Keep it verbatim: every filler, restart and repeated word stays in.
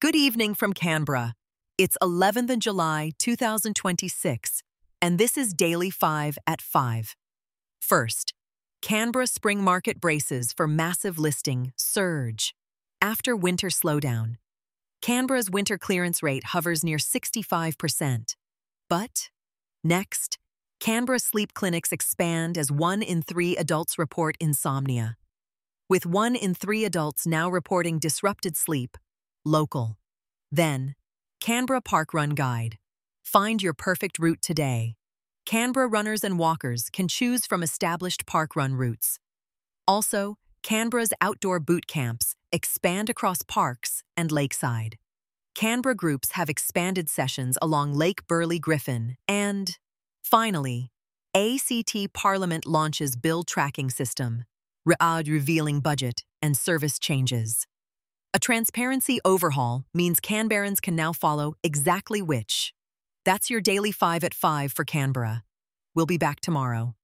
Good evening from Canberra. It's eleventh of July, two thousand twenty-six, and this is Daily five at five. First, Canberra Spring Market braces for massive listing surge. After winter slowdown, Canberra's winter clearance rate hovers near sixty-five percent. But next, Canberra sleep clinics expand as one in three adults report insomnia, with one in three adults now reporting disrupted sleep. Local. Then, Canberra Park Run Guide. Find your perfect route today. Canberra runners and walkers can choose from established park run routes. Also, Canberra's outdoor boot camps expand across parks and lakeside. Canberra groups have expanded sessions along Lake Burley Griffin. And, finally, A C T Parliament launches bill tracking system, revealing budget and service changes. A transparency overhaul means Canberrans can now follow exactly which. That's your Daily five at five for Canberra. We'll be back tomorrow.